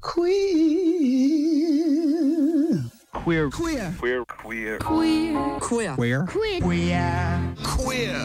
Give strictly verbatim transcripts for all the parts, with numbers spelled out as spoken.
Queer. Queer. Queer. Queer. Queer. Queer. Queer. Queer. Queer. Queer. Queer.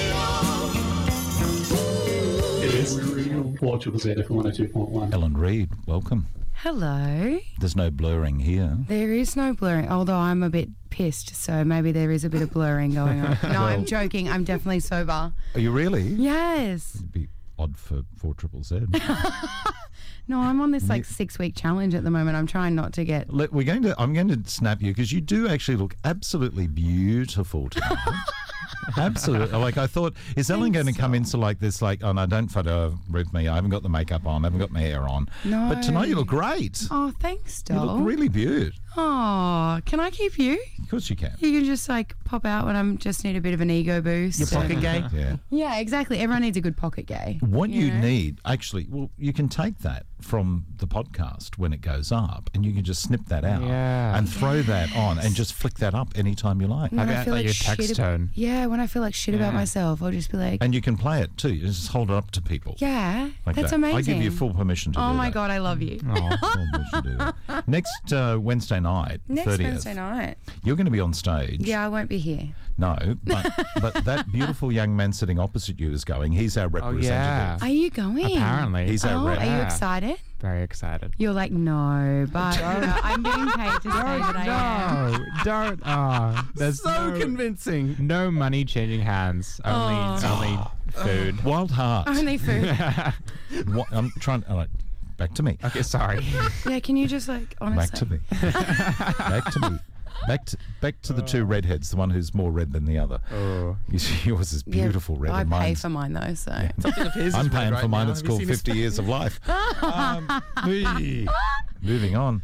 It is Portugal Z F M one oh two point one. Ellen Reid, welcome. Hello. There's no blurring here. There is no blurring, although I'm a bit pissed, so maybe there is a bit of blurring going on. No, I'm joking. I'm definitely sober. Are you really? Yes. It'd be odd for four triple Z. No, I'm on this like six week challenge at the moment. I'm trying not to get. Let, we're going to. I'm going to snap you because you do actually look absolutely beautiful tonight. Absolutely. Like I thought, is Ellen going to come into like this? Like, oh no, don't photo with me. I haven't got the makeup on. I haven't got my hair on. No. But tonight you look great. Oh, thanks, You doll. look really beautiful. Oh, can I keep you? Of course you can. You can just like pop out when I'm just need a bit of an ego boost. Your pocket gay? Yeah. Yeah, exactly. Everyone needs a good pocket gay. What you, know? need, actually, well, you can take that from the podcast when it goes up and you can just snip that out Yeah. and throw that on and just flick that up anytime you like. When Have you I had, feel like, like your text shit tone? Yeah, when I feel like shit about Yeah. myself, I'll just be like, And you can play it too. You just hold it up to people. yeah, Like that's that. amazing. I give you full permission to Oh do my that. God, I love you. Oh, full permission to do that. Next uh, Wednesday night, Next thirtieth, Wednesday night. you're going to be on stage. Yeah, I won't be here. No, but, but that beautiful young man sitting opposite you is going. He's our Oh, representative. yeah. Are you going? Apparently. He's our Oh, rep. are you Yeah. excited? Very excited. You're like, no, but uh, I'm getting paid to say that I am. No, don't. Oh, there's So no, convincing. no money changing hands. Only, Oh. only food. Wild Heart. Only food. What, I'm trying. All right, back to me. Okay, sorry. Yeah, can you just like, honestly? Back to me. Back to me. Back to back to the two redheads. The one who's more red than the other. Oh. Yours is Yeah, beautiful red. I and pay mine's- for mine though, so. Something of his is I'm red paying right for mine. now. It's Have you called seen his fifty Years of Life. Um, whee. Moving on.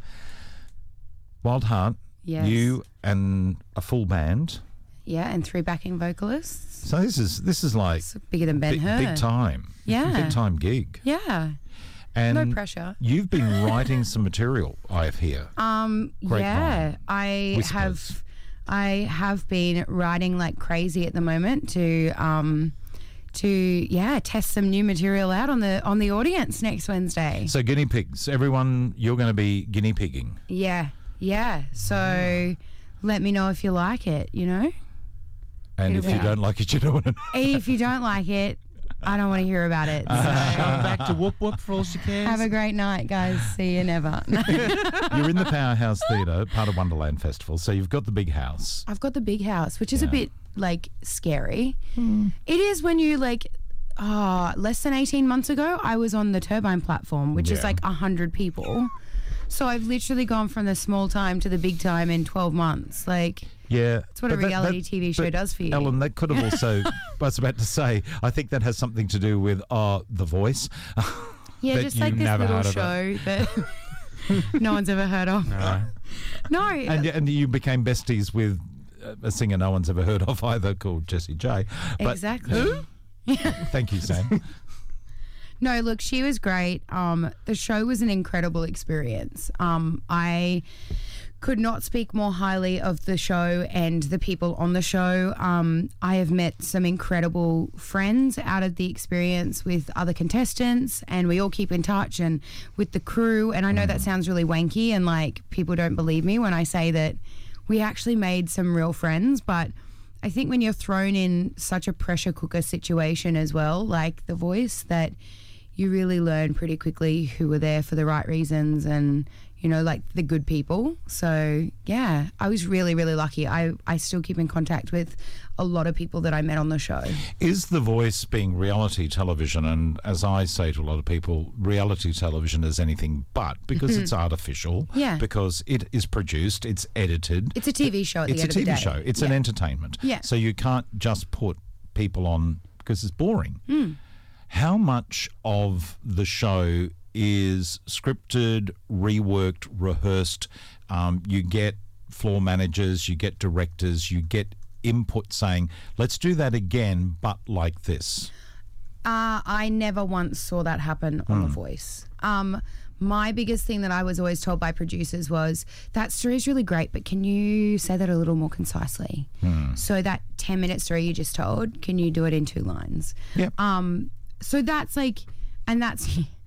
Wild Heart. Yes. You and a full band. Yeah, and three backing vocalists. So this is this is like It's bigger than Ben big, Hur. big time. Yeah. Big time gig. Yeah. And No pressure. You've been writing some material, I hear. Um, Great yeah, mind. I Whispers. have, I have been writing like crazy at the moment to, um, to yeah, test some new material out on the on the audience next Wednesday. So guinea pigs, everyone, you're going to be guinea pigging. Yeah, yeah. So let me know if you like it. You know, And if It'll you be- don't like it, you don't want to know. if you don't like it, I don't want to hear about it. So Going back to whoop whoop for all she cares. have a great night, guys. See you never. You're in the Powerhouse Theatre, part of Wonderland Festival, so you've got the big house. I've got the big house, which is Yeah. a bit like scary. It is when you like, ah, less than eighteen months ago, I was on the Turbine platform, which is Yeah. like one hundred people. So I've literally gone from the small time to the big time in twelve months. Like, Yeah. it's what a but that- reality that- T V show but, does for you. Ellen, that could have also, I was about to say, I think that has something to do with uh, The Voice. yeah, that just like you this never little heard of show that no one's ever heard of. No. No. and, and you became besties with uh, a singer no one's ever heard of either called Jessie J. But exactly. Thank you, Sam. No, look, she was great. Um, the show was an incredible experience. Um, I could not speak more highly of the show and the people on the show. Um, I have met some incredible friends out of the experience with other contestants, and we all keep in touch and with the crew. And I know that sounds really wanky, and like people don't believe me when I say that we actually made some real friends, but I think when you're thrown in such a pressure cooker situation as well, like The Voice, that you really learn pretty quickly who were there for the right reasons and, you know, like the good people. So, yeah, I was really, really lucky. I, I still keep in contact with a lot of people that I met on the show. Is The Voice being reality television? And as I say to a lot of people, reality television is anything but, because it's artificial, Yeah. because it is produced, it's edited. It's a T V show at the It's a end of the T V day. show. It's an Yeah. entertainment. Yeah. So you can't just put people on because it's boring. Hmm. How much of the show is scripted, reworked, rehearsed? Um, you get floor managers, you get directors, you get input saying, let's do that again, but like this. Uh, I never once saw that happen on The Voice. Um, my biggest thing that I was always told by producers was, that story's really great, but can you say that a little more concisely? So that ten minute story you just told, can you do it in two lines? Yep. Um, so that's like, and that's,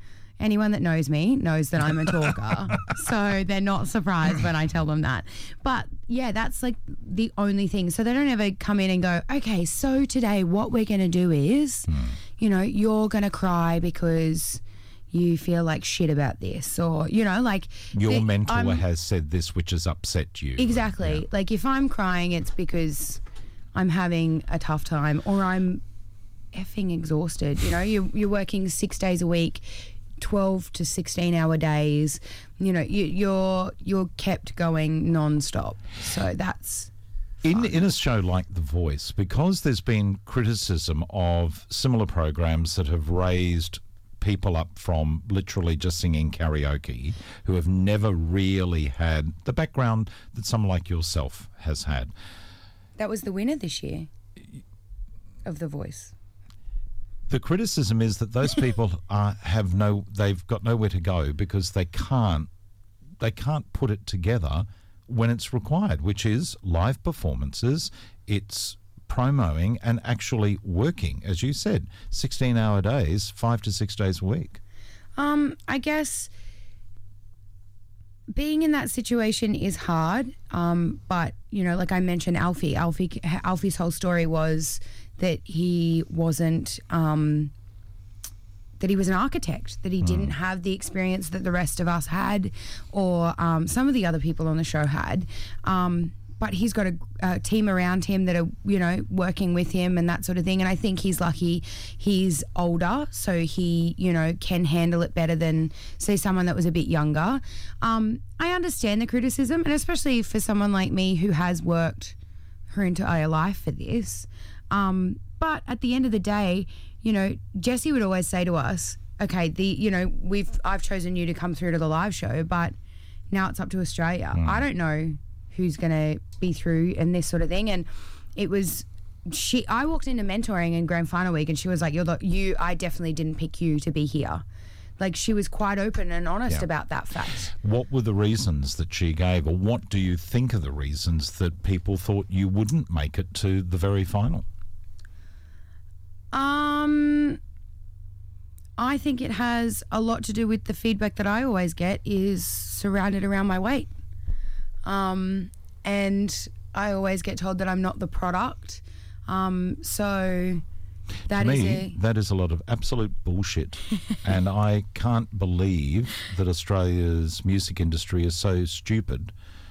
anyone that knows me knows that I'm a talker. So they're not surprised when I tell them that. But yeah, that's like the only thing. So they don't ever come in and go, okay, so today what we're going to do is, mm. you know, you're going to cry because you feel like shit about this, or, you know, like your the, mentor I'm, has said this which has upset you. Exactly. Yeah. Like if I'm crying, it's because I'm having a tough time, or I'm effing exhausted. You know, you're, you're working six days a week, twelve to sixteen hour days. You know, you, you're you're kept going non-stop. So that's In, in a show like The Voice, because there's been criticism of similar programs that have raised people up from literally just singing karaoke who have never really had the background that someone like yourself has had. That was the winner this year of The Voice. The criticism is that those people are, have no, they've got nowhere to go because they can't, they can't put it together when it's required, which is live performances, it's promoing and actually working, as you said, sixteen hour days, five to six days a week. Um, I guess being in that situation is hard. Um, but you know, like I mentioned, Alfie, Alfie, Alfie's whole story was that he wasn't, um, that he was an architect, that he mm. didn't have the experience that the rest of us had, or um, some of the other people on the show had. Um, but he's got a, a team around him that are, you know, working with him and that sort of thing. And I think he's lucky he's older, so he, you know, can handle it better than, say, someone that was a bit younger. Um, I understand the criticism, and especially for someone like me who has worked her entire life for this. Um, but at the end of the day, you know, Jesse would always say to us, okay, the, you know, we've, I've chosen you to come through to the live show, but now it's up to Australia. Mm. I don't know who's going to be through and this sort of thing. And it was, she, I walked into mentoring in grand final week and she was like, you're the, you, I definitely didn't pick you to be here. Like, she was quite open and honest yeah. about that fact. What were the reasons that she gave, or what do you think are the reasons that people thought you wouldn't make it to the very final? Um, I think it has a lot to do with the feedback that I always get is surrounded around my weight. Um, and I always get told that I'm not the product. Um, so that to is me, a... that is a lot of absolute bullshit. And I can't believe that Australia's music industry is so stupid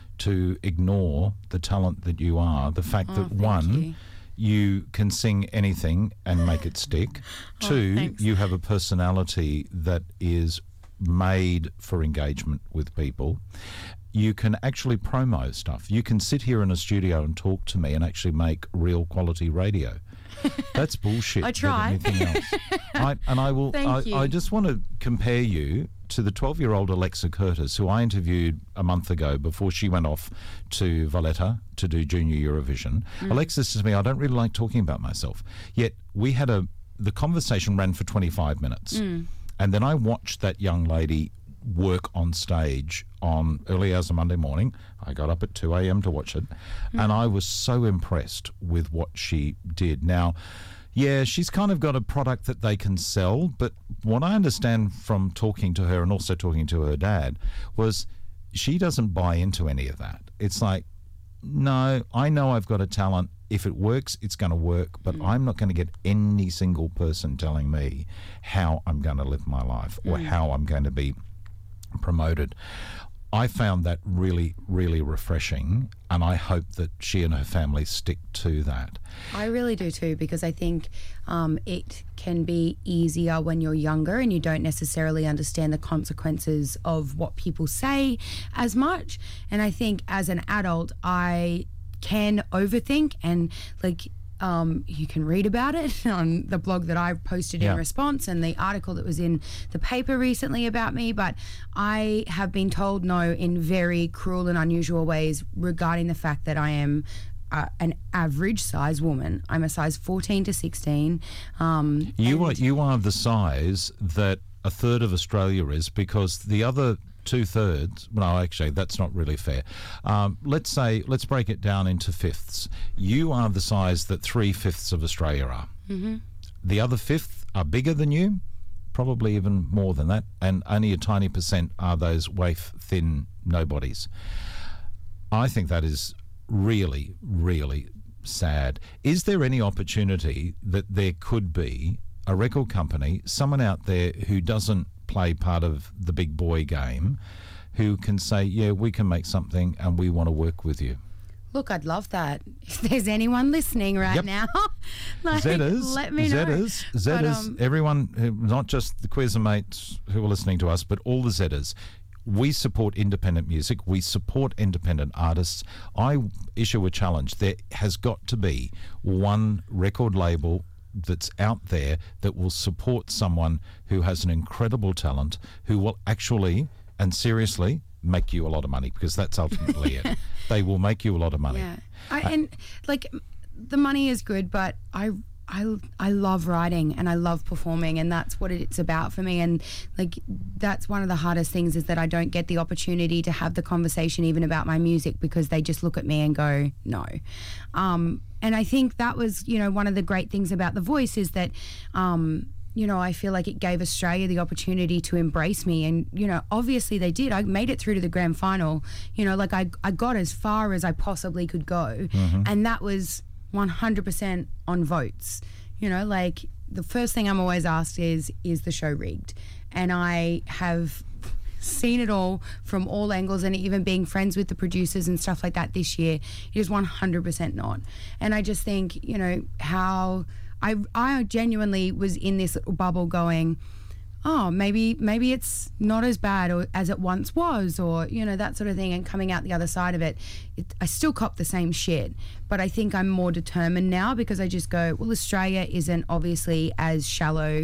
to ignore the talent that you are. The fact oh, that, one... you. You can sing anything and make it stick. Oh, Two, thanks. you have a personality that is made for engagement with people. You can actually promo stuff. You can sit here in a studio and talk to me and actually make real quality radio. That's bullshit. I try. Than anything else. I, and I will. Thank I, you. I just want to compare you to the twelve-year-old Alexa Curtis, who I interviewed a month ago before she went off to Valletta to do Junior Eurovision. Mm. Alexa says to me, I don't really like talking about myself. Yet we had a, the conversation ran for twenty-five minutes. Mm. And then I watched that young lady work on stage on early hours of Monday morning. I got up at two a.m. to watch it. Mm. And I was so impressed with what she did. Now, yeah, she's kind of got a product that they can sell, but what I understand from talking to her and also talking to her dad was she doesn't buy into any of that. It's like, no, I know I've got a talent. If it works, it's going to work, but mm. I'm not going to get any single person telling me how I'm going to live my life or mm. how I'm going to be promoted. I found that really, really refreshing, and I hope that she and her family stick to that. I really do too, because I think um, it can be easier when you're younger and you don't necessarily understand the consequences of what people say as much. And I think as an adult, I can overthink and like Um, you can read about it on the blog that I posted yeah. in response and the article that was in the paper recently about me. But I have been told no in very cruel and unusual ways regarding the fact that I am uh, an average size woman. I'm a size fourteen to sixteen. Um, you are you are the size that a third of Australia is, because the other two thirds, no, actually, that's not really fair. Um, let's say, let's break it down into fifths. You are the size that three fifths of Australia are. Mm-hmm. The other fifth are bigger than you, probably even more than that, and only a tiny percent are those waif-thin nobodies. I think that is really, really sad. Is there any opportunity that there could be a record company, someone out there who doesn't play part of the big boy game, who can say, yeah, we can make something and we want to work with you? Look, I'd love that. If there's anyone listening right Yep. now, like, Zedders, let me know. Zedders, But, Zedders, um, everyone, who- not just the Queezer mates who are listening to us, but all the Zedders. We support independent music. We support independent artists. I issue a challenge. There has got to be one record label that's out there that will support someone who has an incredible talent, who will actually and seriously make you a lot of money, because that's ultimately it. They will make you a lot of money. Yeah, I, and like the money is good, but I, I, I love writing and I love performing, and that's what it's about for me. And like that's one of the hardest things, is that I don't get the opportunity to have the conversation even about my music, because they just look at me and go no. Um, and I think that was, you know, one of the great things about The Voice is that. Um, you know, I feel like it gave Australia the opportunity to embrace me. And, you know, obviously they did. I made it through to the grand final. You know, like I, I got as far as I possibly could go. Mm-hmm. And that was one hundred percent on votes. You know, like the first thing I'm always asked is, is the show rigged? And I have seen it all from all angles, and even being friends with the producers and stuff like that this year, it is one hundred percent not. And I just think, you know, how... I, I genuinely was in this bubble going, oh, maybe maybe it's not as bad or, as it once was, or, you know, that sort of thing. And coming out the other side of it, it, I still cop the same shit. But I think I'm more determined now, because I just go, well, Australia isn't obviously as shallow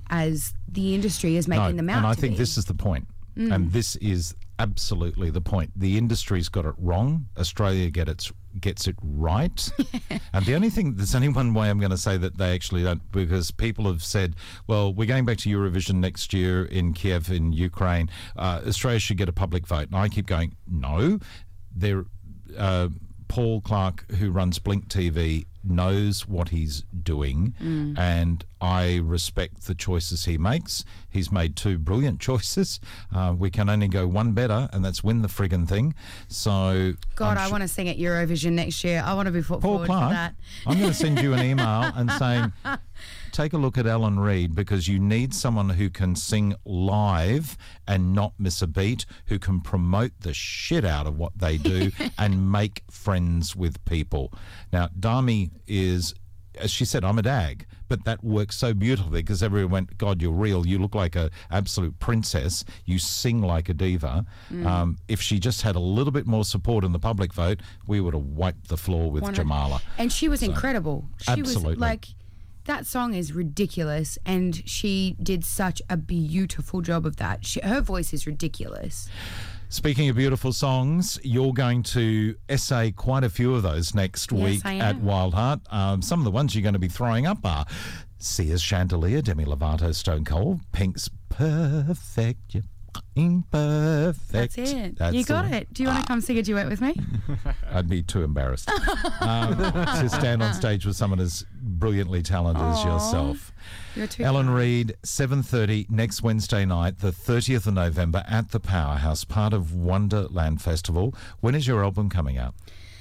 as the industry is making No, them out and I to think be. this is the point. And this is absolutely the point. The industry's got it wrong. Australia get its, gets it right. And the only thing, there's only one way I'm going to say that they actually don't, because people have said, well, we're going back to Eurovision next year in Kiev in Ukraine. Uh, Australia should get a public vote. And I keep going, no. They're, uh, Paul Clark, who runs Blink T V, knows what he's doing, Mm. and I respect the choices he makes. He's made two brilliant choices. Uh, we can only go one better, and that's win the friggin' thing. So, God, I'm I su- want to sing at Eurovision next year. I want to be put Paul forward Clark, for that. I'm going to send you an email and saying, take a look at Alan Reid, because you need someone who can sing live and not miss a beat, who can promote the shit out of what they do and make friends with people. Now, Dami is, as she said, I'm a dag, but that works so beautifully, because everyone went, God, you're real. You look like an absolute princess. You sing like a diva. Mm. Um, if she just had a little bit more support in the public vote, we would have wiped the floor with one hundred Jamala. And she was incredible. She Absolutely. was like, that song is ridiculous, and she did such a beautiful job of that. She, her voice is ridiculous. Speaking of beautiful songs, you're going to essay quite a few of those next Yes, week I at am. Wild Heart. Um, some of the ones you're going to be throwing up are Sia's Chandelier, Demi Lovato, Stone Cold, Pink's Perfect, You're fucking Perfect. That's it. That's you got the- it. Do you want to come sing a duet with me? I'd be too embarrassed um, to stand on stage with someone as brilliantly talented as Aw. yourself. You're too Ellen kind. Reid, seven thirty next Wednesday night, the thirtieth of November at the Powerhouse, part of Wonderland Festival. When is your album coming out?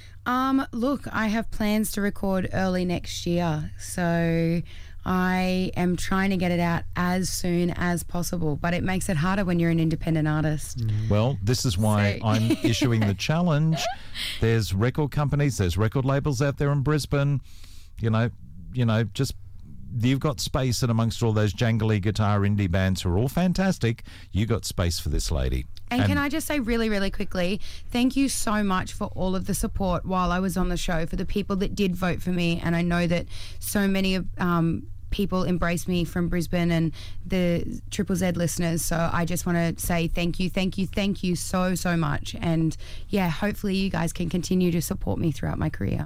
Um, look, I have plans to record early next year, so I am trying to get it out as soon as possible, but it makes it harder when you're an independent artist. Well, this is why So- I'm issuing the challenge. There's record companies, there's record labels out there in Brisbane. You know, you know, just you've got space, and amongst all those jangly guitar indie bands who are all fantastic, you got space for this lady. And, can I just say really, really quickly, thank you so much for all of the support while I was on the show, for the people that did vote for me. And I know that so many of um, people embrace me from Brisbane and the Triple Z listeners. So I just want to say thank you, thank you, thank you so, so much. And yeah, hopefully you guys can continue to support me throughout my career.